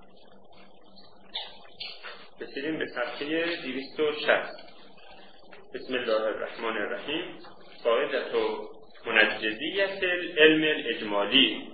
رسیدیم به صفحه 260. بسم الله الرحمن الرحیم. قاعدة منجزیت العلم الاجمالی.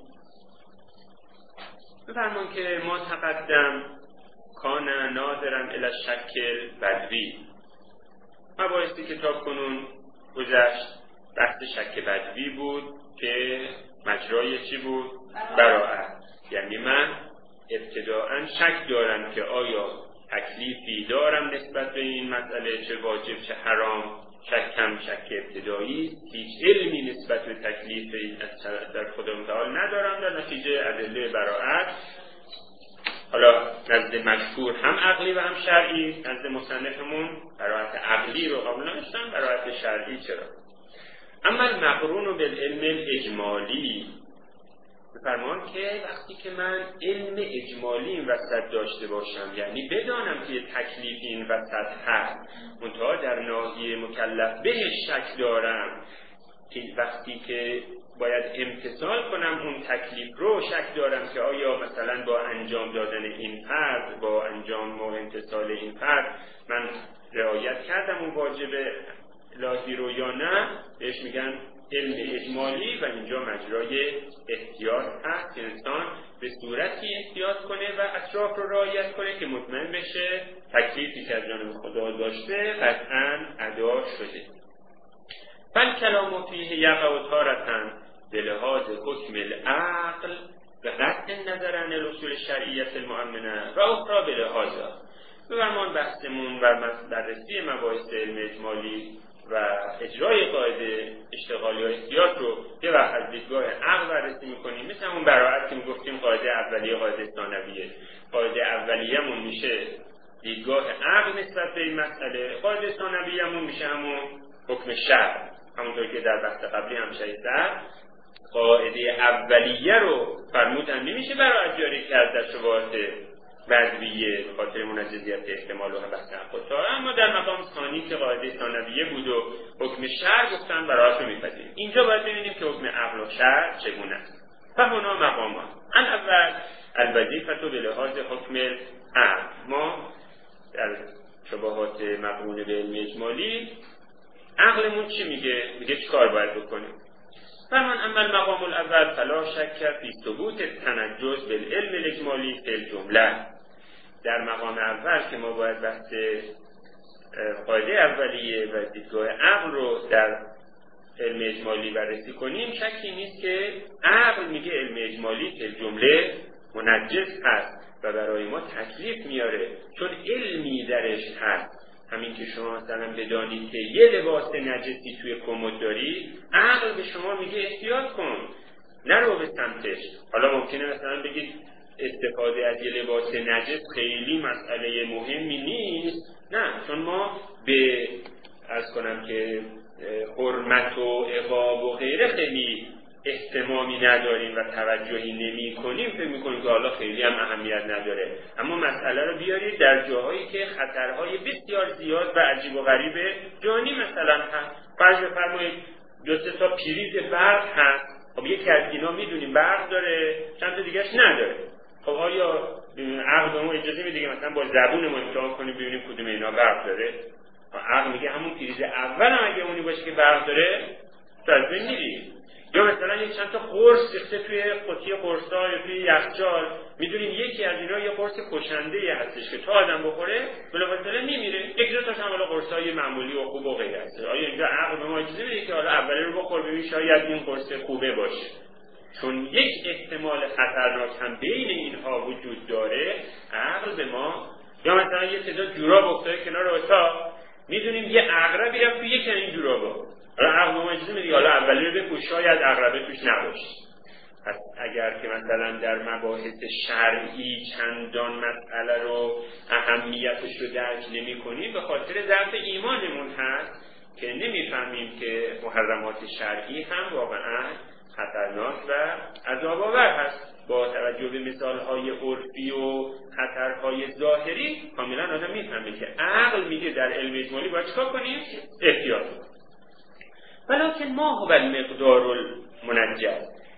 بفرمان که ما تقدم کان ناظرا الی الشک البدوی. مباحثی که تا کنون گذشت بحث شک بدوی بود که مجرای چی بود؟ براءت. یعنی من ابتداءً شک دارم که آیا تکلیفی دارم نسبت به این مسئله، چه واجب چه حرام. شکم شک ابتدایی، هیچ علمی نسبت به تکلیف این در خدا متعال ندارم. در نتیجه ادله براءت حالا نزد مشهور هم عقلی و هم شرعی، نزد مصنفمون براءت عقلی رو قبول نداشتن، براءت شرعی چرا؟ اما المقرون بالعلم الاجمالی، بفرمان که وقتی که من علم اجمالی این وسط داشته باشم، یعنی بدانم که تکلیف این وسط هست، منتها در ناحیه مکلف بهش شک دارم، که وقتی که باید امتثال کنم اون تکلیف رو شک دارم که آیا مثلا با انجام دادن این فرض، با انجام و امتثال این فرض من رعایت کردم اون واجب الهی رو یا نه، بهش میگن علم اجمالی. و اینجا مجرای احتیاط هست که انسان به صورتی احتیاط کنه و اطراف رو رعایت کنه که مطمئن بشه تکلیفی که از جانب خدا داشته قطعاً ادا شده. بل کلام فیه یقع تارة به لحاظ حکم العقل و قطع النظر عن الاصول شرعیت المؤمنه و اخرى به لحاظها. بفرمان بحثمون و بررسی مباحث علم اجمالی و اجرای قاعده اشتغالی و احتیاط رو یه وقت از دیدگاه عقل بررسی میکنیم، مثل همون براءت که میگفتیم قاعده اولیه قاعده ثانویه. قاعده اولیه‌مون میشه دیدگاه عقل نسبت به این مسئله، قاعده ثانویه‌مون میشه همون حکم شرع. همونطور که در بحث قبلی هم شایسته قاعده اولیه رو فرمودن نمیشه براءت جاری کرد در شبهات بدویه به خاطر منجزیت احتمال و بحث خودتا، اما در مقام ثانی که قاعده ثانویه بود و حکم شرع گفتن براءت رو میپذیریم. اینجا باید ببینیم که حکم عقل و شرع چگونه است. فهنا مقامان الاول الوظیفه به لحاظ حکم عقل. ما در شبهات مقرون به علم اجمالی عقلمون چی میگه؟ میگه چی کار باید بکنیم؟ فرمان اما المقام الاول فلا شک فی ثبوت التنجز بالعلم الاجمالی فی الجمله. در مقام اول که ما باید بحث قاعده اولیه و دیدگاه عقل رو در علم اجمالی بررسی کنیم، شکی نیست که عقل میگه علم اجمالی فی الجمله منجز هست و برای ما تکلیف میاره، چون علمی درش هست. همین که شما مثلا بدانید که یه لباس نجسی توی کمد داری، عقل به شما میگه احتیاط کن، نرو به سمتش. حالا ممکنه مثلا بگید استفاده از یه لباس نجس خیلی مسئله مهمی نیست، نه، چون ما به عرض کنم که حرمت و عقاب و غیره خیلی اهتمامی نداریم و توجهی نمی کنیم، فکر میکنیم که حالا خیلی هم اهمیت نداره. اما مسئله رو بیارید در جاهایی که خطرهای بسیار زیاد و عجیب و غریب جانی مثلا هست. فرض بفرمایید 2-3 تا پریز برق هست، خب یکی از اینا میدونیم برق داره، چند تا دیگه‌اش نداره. خب آیا عقل به ما اجازه میده که مثلا با زبون ما امتحان کنیم ببینیم کدوم اینا برق داره؟ عقل میگه همون پریز اول هم اگه اونی باشه که برق داره تو از بین میری. یا مثلا یک چند تا قرص ریخته توی قوطی قرصا یا توی یخچال، میدونیم یکی از اینا یه قرص کشنده هستش که تا آدم بخوره بلافاصله میمیره، یک دو تاش هم حالا قرصای معمولی و خوب و غیره هست. آیا اینجا عقل به ما اجازه میده که حالا اولی رو بخور ببین شاید این قرص خوبه باشه؟ چون یک احتمال خطرناک هم بین اینها وجود داره، عقل به ما. یا مثلا یه تعداد جوراب افتاده کنار اتاق، میدونیم یه عقربی رفت توی یک این جورابا، حالا عقل ما اجازه میده حالا اولی رو بپوش شاید عقربه توش نباشه. پس اگر که مثلا در مباحث شرعی چندان مسئله رو اهمیتش رو درک نمی کنیم، به خاطر ضعف ایمانمون هست که نمیفهمیم که محرمات شرعی هم واقعا خطرناک و عذاب‌آور هست. با توجه به مثالهای عرفی و خطرهای ظاهری کاملا آدم میفهمه که عقل میگه در علم اجمالی باید چیکار کنیم؟ احتیاط. ولکن ما هو المقدار المنجز،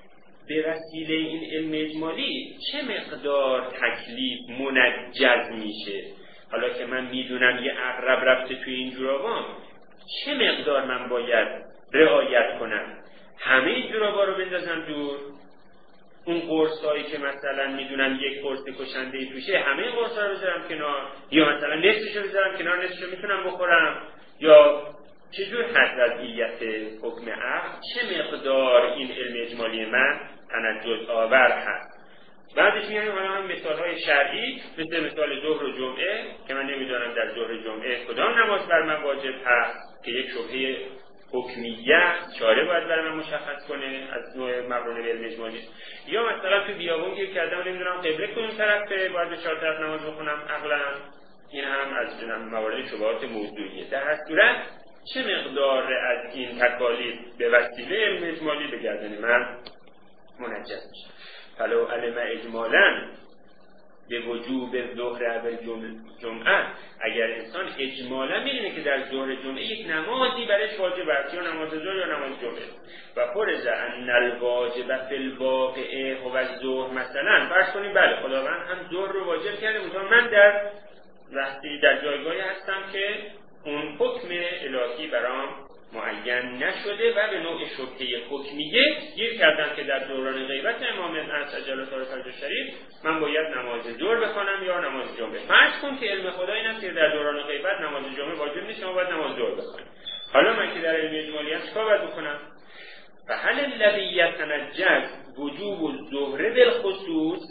به وسیله این علم اجمالی چه مقدار تکلیف منجز میشه. حالا که من میدونم یه عقرب رفته توی این جورابان، چه مقدار من باید رعایت کنم؟ همه این جورابا رو بندازم دور؟ اون قرصایی که مثلا میدونم یک قرص کشنده توشه، همه این قرصا رو بذارم کنار، یا مثلا نصفشو بذارم کنار، نصفشو میتونم بخورم؟ یا چجور حد وضعیت حکم عقل، چه مقدار این علم اجمالی من تنجز آور هست؟ بعدش میگم حالا هم مثال‌های شرعی مثل مثال ظهر و جمعه که من نمیدونم در ظهر جمعه کدام نماز بر من واجب هست که یک شبهه حکمیه چاره باید برای من مشخص کنه از نوع مقرون علم اجمالی. یا مثلا تو بیابون گیر کردم نمیدونم قبله کدوم طرفه، باید به 4 طرف نماز بخونم عقلا. این هم از موارد شبهات موضوعیه. در هر صورت چه مقدار از این تکالیف به وسیله علم اجمالی به گردن من منجز میشه. فلو علم اجمالا به وجوب ظهر اول جمعه، اگر انسان اجمالا میدونه که در ظهر جمعه یک نمازی برایش واجب است، یا نماز ظهر یا نماز جمعه، و فرض ان الواجب فی الواقع هو الظهر، مثلا فرض کنیم بله خداوند هم ظهر رو واجب کرده، مثلا من در جایگاهی هستم که اون حکم الهی برام معین نشده و به نوع شبهه حکمیه گیر کردم که در دوران غیبت امام عجل فرج شریف من باید نماز ظهر بخونم یا نماز جمعه. فرض کن که علم خدا این است که در دوران غیبت نماز جمعه واجب نیست، ما باید نماز ظهر بخونیم. حالا من که در علم اجمالی ام چیکار باید بکنم؟ فهل الذی یتنجز وجوب الظهر بالخصوص،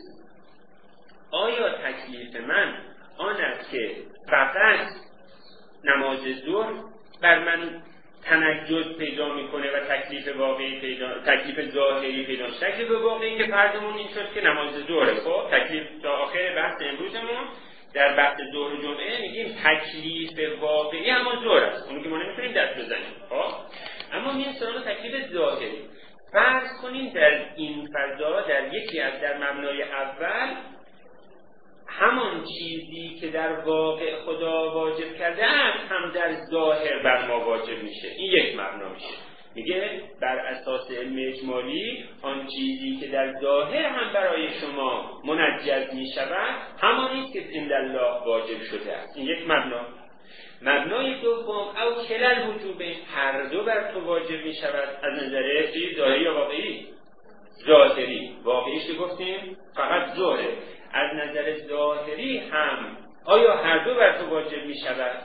آیا تکلیف من آن است که فقط نماز ظهر بر من تنجز پیدا میکنه و تکلیف ظاهری پیدا میشه؟ تکلیف واقعی که فرضمون این شد که نماز ظهره. خب تکلیف تا آخر بحث امروزمون در بحث ظهر و جمعه میگیم تکلیف واقعی همون ظهر است، اونو که ما نمیتونیم دست بزنیم. خب اما میریم سراغ تکلیف ظاهری. فرض کنیم در این فضا در یکی از در مبنای اول همان چیزی که در واقع خدا واجب کرده است هم در ظاهر بر ما واجب میشه. این یک مبنا میشه. میگه بر اساس علم اجمالی آن چیزی که در ظاهر هم برای شما منجز میشود همانی است که عند الله واجب شده است. این یک مبنا. مبنای دوم او کلل وجوبه، هر دو بر تو واجب میشود از نظر ظاهری یا واقعی؟ ظاهری. واقعیش که گفتیم فقط ظاهره. از نظر ظاهری هم آیا هر دو بر تو واجب می شود؟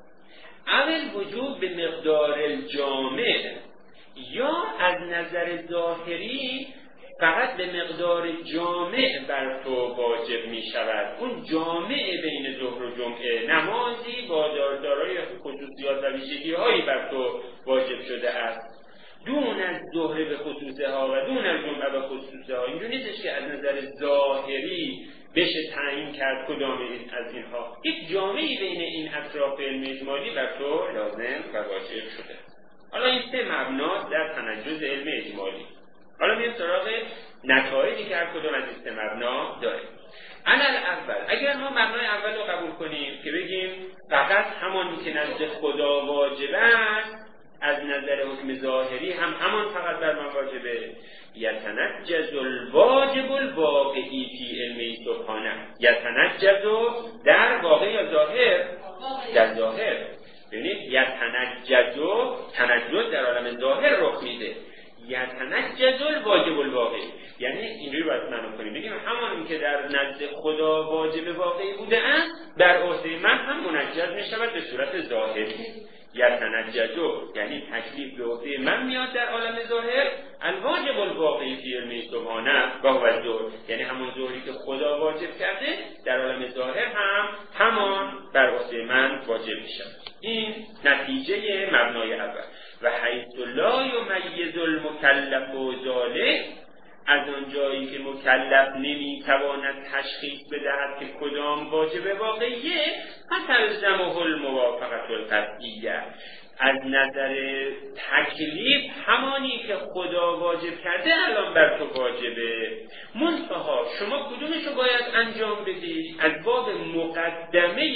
اول وجوب به مقدار الجامع، یا از نظر ظاهری فقط به مقدار جامع بر تو واجب می شود. اون جامع بین ظهر و جمعه، نمازی با دارای خصوصیات و ویژگی هایی بر تو واجب شده است، دون از ظهر به خصوصه ها و دون از جمعه به خصوصه ها. اینجور نیستش که از نظر ظاهری بشه تعیین کرد کدام از اینها. یک جامعی بین این اطراف علم اجمالی بر تو لازم و واجب شده. حالا این سه مبنا در تنجز علم اجمالی. حالا میریم سراغ نتایجی که هر کدام از این سه مبنا داره. علل اول، اگر ما مبنای اول رو قبول کنیم که بگیم فقط همانی که نزد خدا واجب است، از نظر حکم ظاهری هم همان فقط بر من واجبه، یتنجز الواجب الواقعی فی علم سبحانه. یتنجز در واقع یا ظاهر؟ در ظاهر. ببینید یتنجز، تنجز در عالم ظاهر رخ میده. یتنجز الواجب الواقعی، یعنی اینجوری باید معنی کنیم، بگیم همانی که در نزد خدا واجب واقعی بوده است بر عهده من هم منجز میشود به صورت ظاهری. یتنجزو یعنی تکلیف به عهده من میاد در عالم ظاهر، الواجب الواقعی فی علم سبحانه و هو الظهر، یعنی همون ظهری که خدا واجب کرده در عالم ظاهر هم همان بر عهده من واجب میشه. این نتیجه مبنای اول. و حیث لا یمیز المکلف و ذالک، از آن جایی که مکلف نمیتواند تشخیص بدهد که کدام واجب واقعیه، فتلزمه الموافقة القطعیه، از نظر تکلیف همانی که خدا واجب کرده الان بر تو واجبه، منتها شما کدومشو باید انجام بدی؟ از باب مقدمه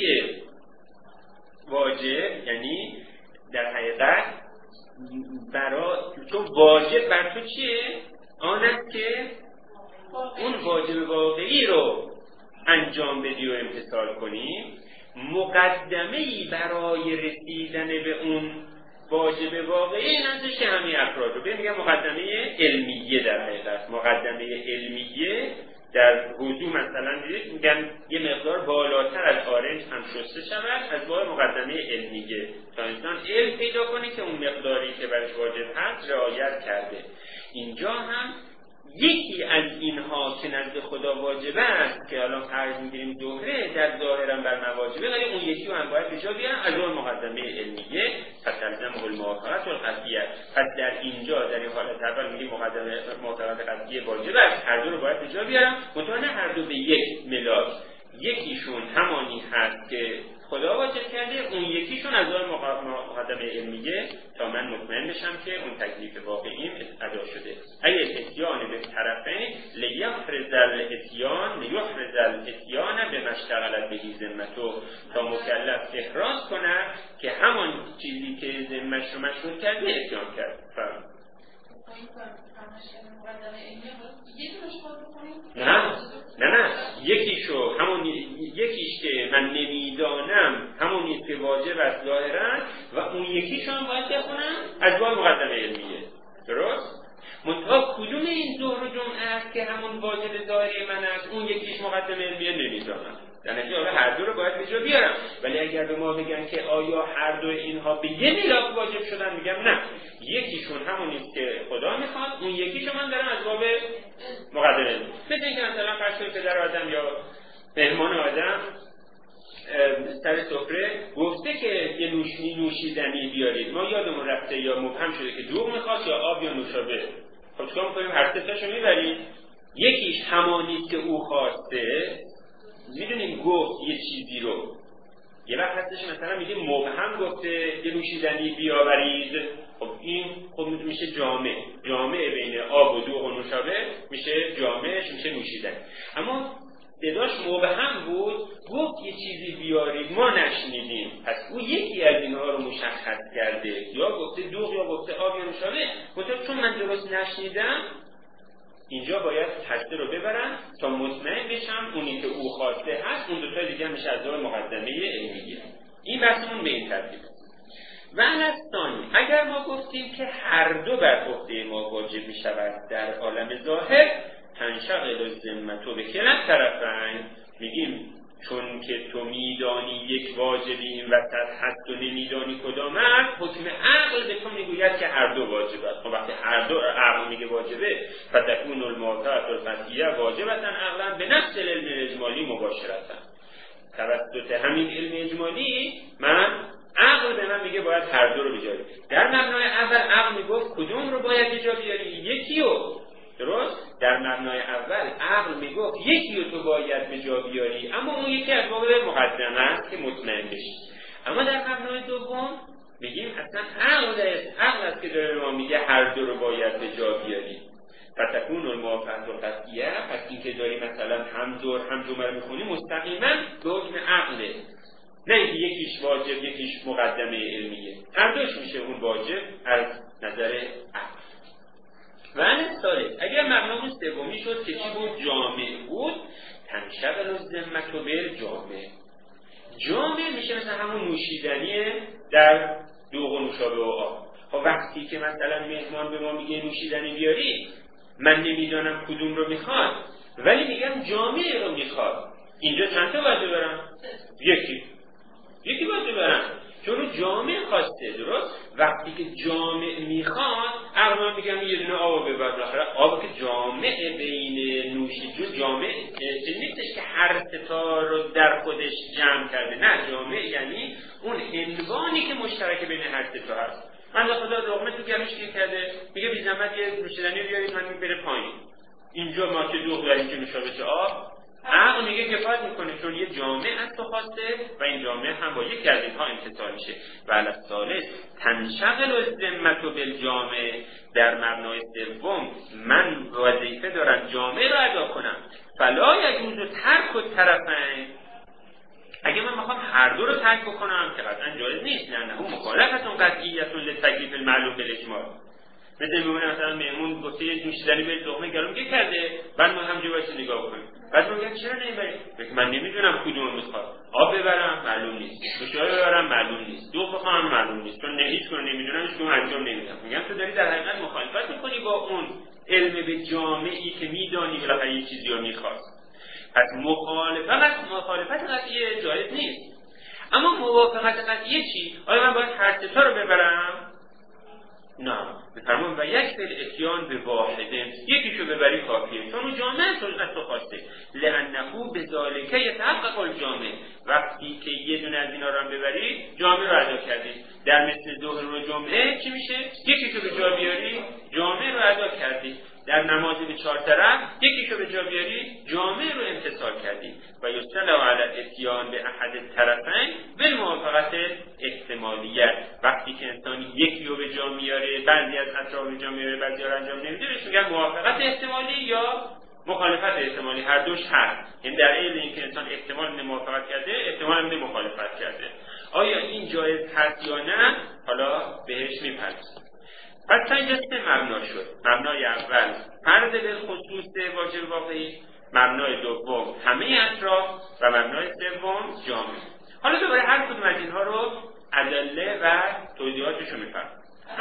واجب، یعنی در حقیقت برای تو واجب بر تو چیه؟ آن است که اون واجب واقعی رو انجام بدی و امتثال کنی. مقدمه‌ای برای رسیدن به اون واجب واقعی نزدش همه افراد رو میگم مقدمه علمیه. در حقیقت مقدمه علمیه در وضو مثلا دیدید میگن یه مقدار بالاتر از آرنج هم شسته شود از باب مقدمه علمیه تا انسان علم پیدا کنه که اون مقداری که برش واجب هست رعایت کرده. اینجا هم یکی از اینها که نزد خدا واجبه است که الان فرض می‌گیریم ظهره در ظاهرا بر مواجبه، ولی اون یکی رو هم باید به جا بیارن از اون مقدمه علمیه فتلزمه الموافقت والقطعیه. پس در اینجا در این حالت اول میگیم مقدمه موافقت قطعیه واجبه است، هر دو رو باید به جا بیارم، منتها نه هر دو به یک ملاک. یکیشون همانی هست که خدا واجب کرده، اون یکیشون از اون مقدمه علمیه تا من مطمئن بشم که اون تکلیف واقعیم ادا شده. اگه اتیان به طرفین لیحرز الاتیان به مشتغلت به ذمتو، تا مکلف احراز کنه که همان چیزی که ذمش رو مشغول کرده اتیان کرد. نه یکیشو همون یکیش که من نمیدانم همون نیست که واجب است ظاهرا، و اون یکیشو هم باید بخونم از باب مقدمه علمیه. درست؟ منتها کدوم این ظهر و جمعه است که همون واجب ظاهری من است، اون یکیش مقدمه علمیه نمیدانم. در نتیجه هر دو رو باید به جا بیارم. ولی اگر به ما بگن که آیا هر دو اینها به یه میلاک واجب شدن، میگم نه، یکیشون همون نیست که خدا میخواد، اون یکیشو من دارم از باب مقدمه. مثل اینکه مثلا فرض کنید پدر آدم یا مهمان آدم سر سفره گفته که یه نوشیدنی بیارید، ما یادمون رفته یا مبهم شده که دوغ میخواد یا آب یا نوشابه. خب چیکار می‌کنیم؟ هر سه تاشو میبریم. یکیش همانی که او خواسته، میدونیم گفت یه چیزی رو، یه وقت هستش مثلا میگیم مبهم گفته یه نوشیدنی بیاورید، خب این خب میشه جامع بین آب و دوغ و نوشابه میشه جامعش میشه نوشیدنی. اما صداش مبهم بود، گفت یه چیزی بیارید ما نشنیدیم، پس او یکی از اینها رو مشخص کرده، یا گفته دوغ یا گفته آب یا نوشابه، گفته چون من درست نشنیدم اینجا باید تسته رو ببرم تا مطمئن بشم اونی که او خواسته هست، اون دوتا دیگه میشه از دور مقدمه علمیه. این بحثمون به این ترتیب. و الثانی، اگر ما گفتیم که هر دو بر عهده ما واجب میشود در عالم ظاهر، تنشغل الذمة بکلا طرفین، میگیم چون که تو میدانی یک واجبی این وسط هست و نمیدانی کدام است، حکم عقل به تو میگوید که هر دو واجب است. خب وقتی هر دو عقل میگه واجبه، فتكون الموافقة القطعیه واجبة عقلا به نفس العلم الاجمالی مباشرتا. توسط همین علم اجمالی عقل به من میگه باید هر دو رو بجاری. در مبنای اول عقل میگفت کدوم رو باید بجا بیاری؟ یکی رو. درست؟ در مبنای اول عقل میگفت یکی رو تو باید به جا بیاری، اما اون یکی از باب مقدمه است که مطمئن بشی. اما در مبنای دوم میگیم اصلا عقل است که داره به ما میگه هر دو رو باید به جا بیاری. فتكون الموافقة القطعیه، پس این که داری مثلا هم ظهر هم جمعه میخونی مستقیما به حکم عقله، نه اینکه یکیش واجب یکیش مقدمه علمیه، هر دوش میشه اون واجب از نظر عقل. و الثالث، اگر مبنای سومی شد که چی بود؟ جامع بود. تنشغل الذمة بالجامع. جامع میشه مثلا همون نوشیدنی در دوغ و نوشابه و آب. خب وقتی که مثلا مهمان به ما میگه نوشیدنی بیاری، من نمیدانم کدوم رو میخواد، ولی میگم جامع رو میخواد، اینجا چند تا باید ببرم؟ یکی باید ببرم، چون جامع خواسته. درست؟ وقتی که جامع میخواد، عقلا میگم یه دونه آب ببر، بالاخره آب که جامع بین نوشیدنی، جامع نیستش که هر ستا رو در خودش جمع کرده، نه، جامع یعنی اون عنوانی که مشترک بین هر ستا هست. من خدا لقمه تو گلوش گیر کرده، میگه بی زحمت یه نوشیدنی بیارید، من بره پایین. اینجا ما که دوغ داریم که نوشابه چه آب، عقل میگه کفایت میکنه، چون یه جامع از تو خواسته و این جامع هم با یکی از اینها امتثال میشه. و الثالث تنشغل الذمة بالجامع، در مبنای سوم من وظیفه دارم جامع رو ادا کنم. فلا یجوز ترک الطرفین، اگه من میخوام هر دو رو ترک بکنم که قطعا جایز نیست، نه مخالفت قطعیت للتکلیف المعلوم بالاجمال. مثل میمونه مثلا مهمون گفته یه نوشیدنی به لقمه گلوم که کرده، بعد ما همونجا واسه نگاه کنیم، بعد میگن چرا نمیبری؟ من نمیدونم کدومو میخواد، آب ببرم معلوم نیست، نوشابه ببرم معلوم نیست، دوغ بخوام معلوم نیست، چون هیچ کدوم نمیدونم، هیچ کدوم انجام نمیدم. میگم تو داری در حقیقت مخالفت میکنی با اون علم به جامعی که میدانی بالاخره یه چیزی رو میخواد. پس مخالفت قطعی جایز نیست. اما موافقت قطعی چی؟ آیا من باید هر سه تا رو ببرم؟ نه. بفرمون و یک فعل اتیان به واحده، یکیشو ببری کافیه، چون اون جامعه از تو خواسته. لأنه بذالکه یتحقق الجامع، وقتی که یه دونه از اینا رو هم ببری جامعه رو ادا کردی. در مثل ظهر و جمعه چی میشه؟ یکیشو به جا بیاری جامعه رو ادا کردی. در نماز به 4 طرف یکیشو به جا بیاری جامعه رو امتثال کردی. و یستلو علی الاتیان به احد الطرفین بالموافقت احتمالیه. وقتی که انسان یکی رو به جا میاره، بعضی از اطراف به جا میاره، بعضی رو انجام نمیده، بهش میگن موافقت احتمالی یا مخالفت احتمالی. هر دوش هست، یعنی در عین اینکه انسان احتمال موافقت کرده، احتمال مخالفت کرده. آیا این جایز هست یا نه؟ حالا بهش میپردازیم. پس تا اینجا 3 مبنا شد. مبنای اول فرض به خصوص واجب واقعی، مبنای دوم همه اطراف و مبنای سوم جامع. حالا دوباره هر کدوم از اینها رو ادله و توضیحاتش رو میفرماییم.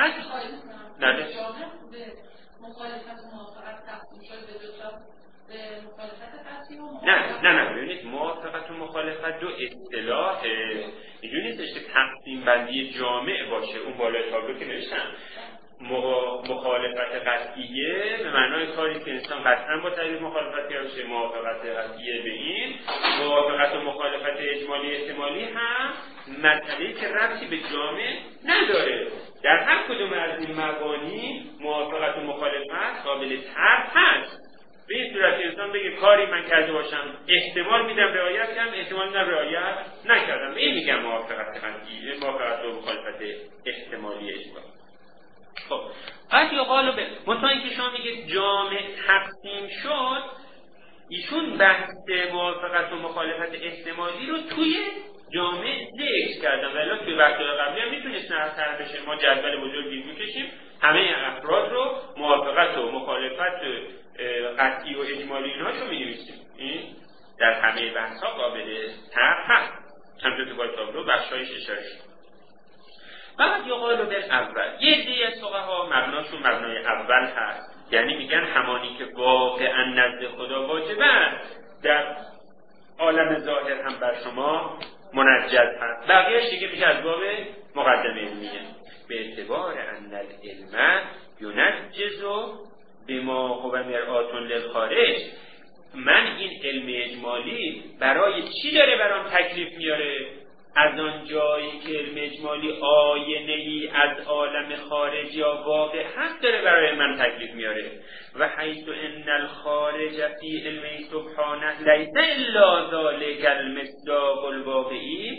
نه به مخالفت و موافقت تقسیم شد به دو تا، به مخالفت قطعی و موافقت. نه ببینید موافقت و مخالفت دو اصطلاحه. اینجوری نیستش که تقسیم بندی جامع باشه. اون بالای تابلو که نوشتم مخالفت قطعیه به معنای کاری که انسان قطعا با تعریف مخالفت کرده باشه، موافقت قطعیه به این. موافقت و مخالفت اجمالی احتمالی هم مسئله‌ای که ربطی به جامع نداره. در هر کدوم از این مبانی موافقت و مخالفت قابل طرح هست. به این صورت انسان بگه کاری من کرده باشم احتمال میدم رعایت کنم، احتمال میدم رعایت نکردم. این میگم موافقت قطعیه، موافقت و مخالفت احتمالی اجمالی. خب بعد یقالو به مطمئن که شما میگه جامع تقسیم شد، ایشون بحث موافقت و مخالفت احتمالی رو توی جامع ذکر کردن، ولی توی وقت‌های قبلی هم میتونست نرفتر بشه. ما جدول بزرگی میکشیم، همه افراد رو موافقت و مخالفت قطعی و اجمالی اینهاشو می‌نویسیم. این در همه بحث‌ها قابل طرح هست. همونطور که با تابلو بخشایش اشاره شد. بعد یقالو به اول یه دیگه از فقها مبناشون مبنای اول هست، یعنی میگن همانی که واقعا نزد خدا واجبه در عالم ظاهر هم بر شما منجز هست. بقیهش دیگه میشه از باب مقدمه علمیه. به اعتبار ان العلم ینجز بما هو مرآت للخارج، من این علم اجمالی برای چی داره برام تکلیف میاره؟ از آن جایی که علم اجمالی آینه‌ای از عالم خارج یا واقع هست داره برای من تکلیف میاره. و حیث ان الخارج فی علم سبحانه لیس الا ذلک المصداق الواقعی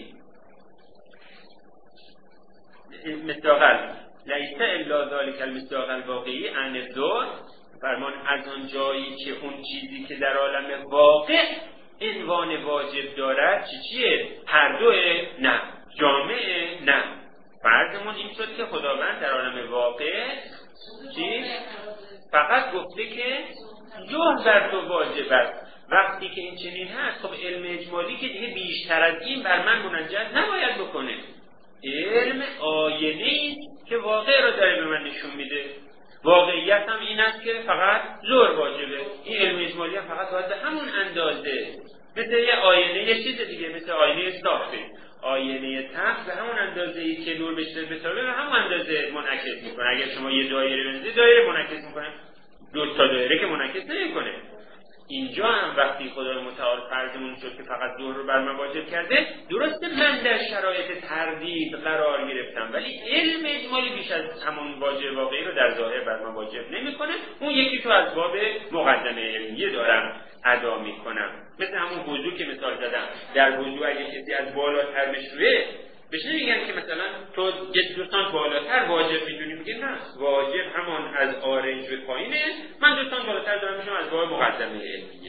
لیس الا ذلک المصداق الواقعی عن الذات، فرمان از آن جایی که اون چیزی که در عالم واقع عنوان واجب دارد چیه؟ هر دوه؟ نه. جامعه؟ نه. فرضمون این شد که خداوند در عالم واقع چی؟ فقط گفته که ظهر بر تو واجب است. وقتی که این چنین هست، خب علم اجمالی که دیگه بیشتر از این بر من منجز نباید بکنه. علم آینه‌ای که واقع رو داره به من نشون میده. واقعیت هم این است که فقط ظهر واجبه. این علم اجمالی هم فقط باید به همون اندازه، مثل یه آینه، یه چیز دیگه، مثل آینه ساخته، آینه تخت به همون اندازه‌ای که نور بشه بتابه به همون اندازه منعکس میکنه. اگر شما یه دایره بندازید دایره منعکس میکنه، دو تا دایره که منعکس نمیکنه. اینجا هم وقتی خدای متعال فرضمون شد که فقط ظهر رو بر من واجب کرده، درسته من در شرایط تردید قرار گرفتم، ولی علم اجمالی بیش از همون واجب واقعی رو در ظاهر بر من واجب نمیکنه. اون یکی تو از باب مقدمه علمیه دارم ادا میکنم. مثل همون وضو که مثال زدم، در وضو اگه کسی از بالاتر بشوره بهش نمیگن که مثلا تو یه دوستان بالاتر واجب میدونی، میگه نه، واجب همان از آرنج به پایینه، من دوستان بالاتر دارم میشم از باب مقدمه علمیه.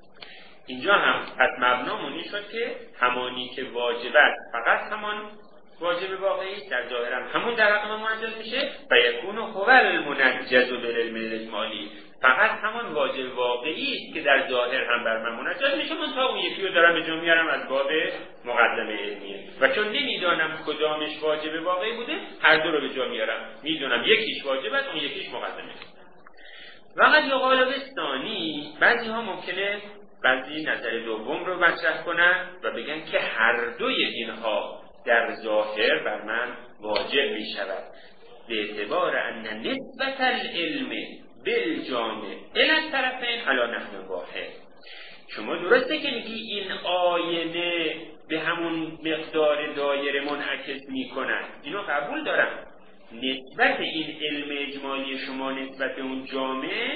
اینجا هم از مبنامون این شد که همانی که واجب است فقط همان واجب واقعی در ظاهر هم همون در حق ما منجز میشه و یکون هو المنجز بالعلم الاجمالی، فقط همون واجب واقعی است که در ظاهر هم بر من منجز میشه. من تا اون یکی رو دارم به جا میارم از باب مقدمه علمیه و چون نمیدانم کدامش واجب واقعی بوده هر دو رو به جا میارم، میدونم یکیش واجب است اون یکیش مقدمه. وقت یا قالب ثانی، بعضی ها ممکنه بعضی نظر دوم رو مطرح کنن و بگن که هر دوی اینها در ظاهر بر من واجب می شود به اعتبار ان نسبت العلم بالجامع الی الطرفین علی نحو واحد. شما درسته که میگی این آینه به همون مقدار دایره منعکس می کند، اینو قبول دارم. نسبت این علم اجمالی شما نسبت اون جامع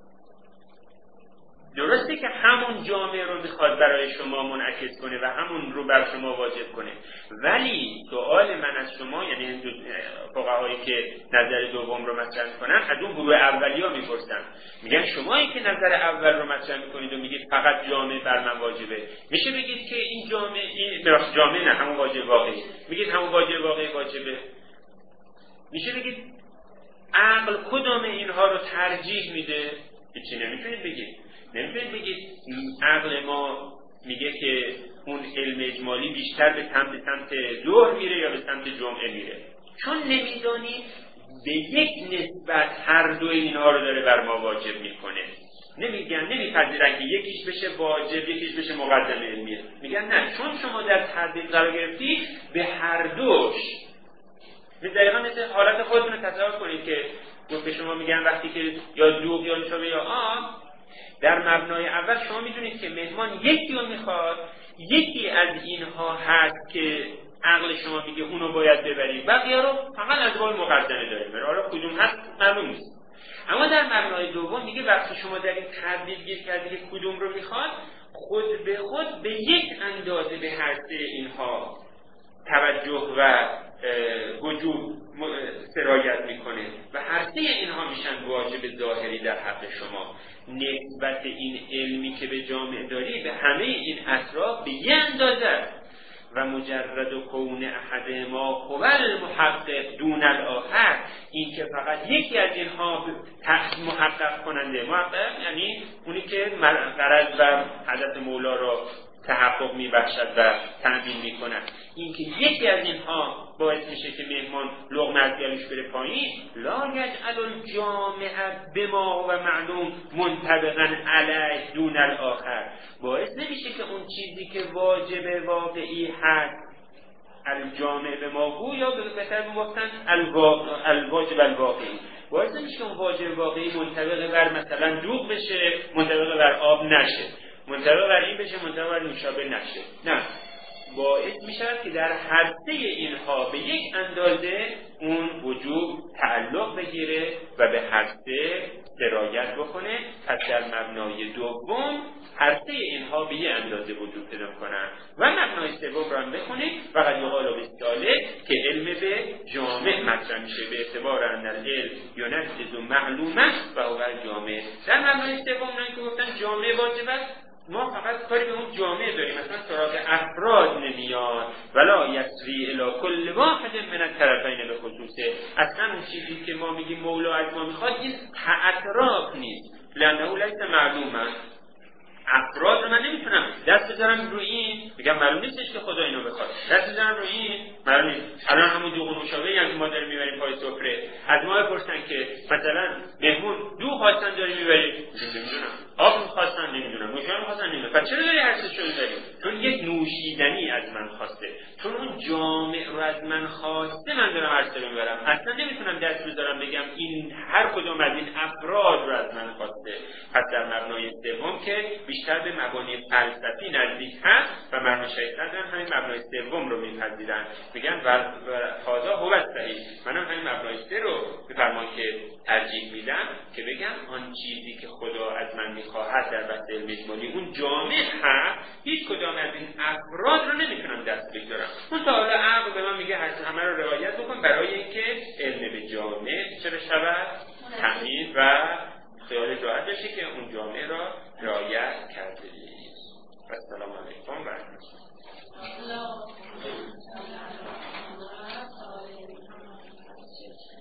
درسته که همون جامع رو میخواد برای شما منعکس کنه و همون رو بر شما واجب کنه، ولی سوال من از شما، یعنی فقهایی که نظر دوم رو مطرح کنن از اون گروه اولی‌ها میپرسن، میگن شمایی که نظر اول رو مطرح میکنید و میگید فقط جامع بر من واجبه، میشه بگید که این جامع نه همون واجب واقعی، میگید همون واجب واقعی واجبه، میشه بگید عقل کدام اینها رو ترجیح میده؟ هیچی نمیتونید بگید. نمیتونید بگید عقل ما میگه که اون علم اجمالی بیشتر به سمت ظهر میره یا به سمت جمعه میره، چون نمیدانی به یک نسبت هر دو اینها رو داره بر ما واجب میکنه. نمیپذیرن که یکیش بشه واجب یکیش بشه مقدمه علمیه، میگن نه، چون شما در تردید قرار گرفتی به هر دوش. دقیقا مثل حالت خودتون رو تصور کنید که به شما میگن وقتی که یا دوغ یا نوشابه یا آب، در مبنای اول شما میدونید که مهمان یکی رو میخواد، یکی از اینها هست که عقل شما میگه اونو باید ببرید، بقیه رو فقط از باب مقدمه داریم، حالا کدوم هست معلوم نیست. اما در مبنای دوم میگه وقتی شما در این تردید گیر کردید که کدوم رو میخواد، خود به خود به یک اندازه به هر سه اینها توجه و وجوب سرایت میکنه و هر سه اینها میشن واجب ظاهری در حق شما. نسبت این علمی که به جامعه داری به همه این اطراف به یه اندازه و مجرد و کون احد ما هو المحقق دون الاخر، این که فقط یکی از اینها محقق کننده، محقق یعنی اونی که غرض و هدف مولا را تحقق میبخشد و تأمین میکند، این که یکی از اینها باعث میشه که مهمان لقمه از گلوش بره پایین، لا یجعل الجامع بما و معلوم منطبقا علیه دون الاخر، باعث نمیشه که اون چیزی که واجب واقعی هست الجامع بما هو یا بهتر گفتن الواجب الواقعی، باعث نمیشه که اون واجب واقعی منطبق بر مثلا دوغ بشه، منطبق بر آب نشه، منطبق بر این بشه، منطبق بر نوشابه نشه، نه، باعث میشود که در هر سه اینها به یک اندازه اون وجوب تعلق بگیره و به هر سه سرایت بکنه. پس در مبنای دوم هر سه اینها به یک اندازه وجوب پیدا کنن و مبنای سوم رو هم بخونید فقط یقال بالثالث که علم به جامع مطرح میشه به اعتبار ان العلم ینفذ معلومه و هو الجامع. در مبنای سوم نه که گفتن جامع واجب است، ما فقط کاری به اون جامعه داریم، مثلا سراغ افراد نمیاد، ولا یسری الی کل واحد من الطرفین به خصوصه. اصلا اون چیزی که ما میگیم مولا از ما میخواد این اطراف نیست، لانه لیس معلومه. افراد رو من نمیتونم دست بذارم روی این بگم معلوم نیستش که خدا اینو بخواد، دست بذارم روی این معلوم نیست. الان همون دوغ و نوشابه‌ای هم ما داریم میبریم پای سفره، از ما بپرسن که مثلا مهمون دوغ خواستن داری میبری، نمیدونم، آب خواستن نمیدونم، نوشابه خواستن نمیدونم، پس چرا داری هر سه شو داری؟ چون یک نوشیدنی از من خواسته، چون اون جامع رو از من خواسته من دارم هر سه رو میبرم. اصلا نمیتونم دست بذارم بگم این هر کدوم از این افراد رو از من خواسته. پس در مبنای سوم که بیشتر به مبانی فلسفی نزدیک هست و مرحوم هم همین مبنای سوم رو میپذیرن، میگن و هذا هو الصحیح. منم همین مبنای سه رو بفرمان که ترجیح میدم که بگم آن چیزی که خدا از من میخواهد در بحث علم اجمالی اون جامع هست، هیچ کدام از این افراد رو نمیتونم دست بگذارم. اون تا حالا عقل به من میگه همه رو رعایت بکن برای اینکه علم به جامع چرا شود تأمین و خیال راحت بشه که اون جامعه را رعایت کرده. السلام علیکم و رحمت الله.